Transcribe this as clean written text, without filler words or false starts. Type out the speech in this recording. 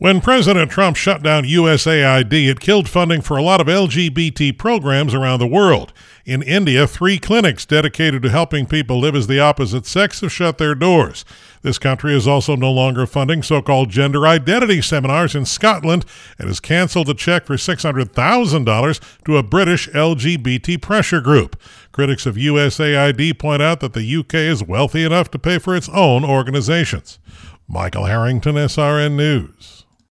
When President Trump shut down USAID, it killed funding for a lot of LGBT programs around the world. In India, 3 clinics dedicated to helping people live as the opposite sex have shut their doors. This country is also no longer funding so-called gender identity seminars in Scotland and has canceled a check for $600,000 to a British LGBT pressure group. Critics of USAID point out that the UK is wealthy enough to pay for its own organizations. Michael Harrington, SRN News.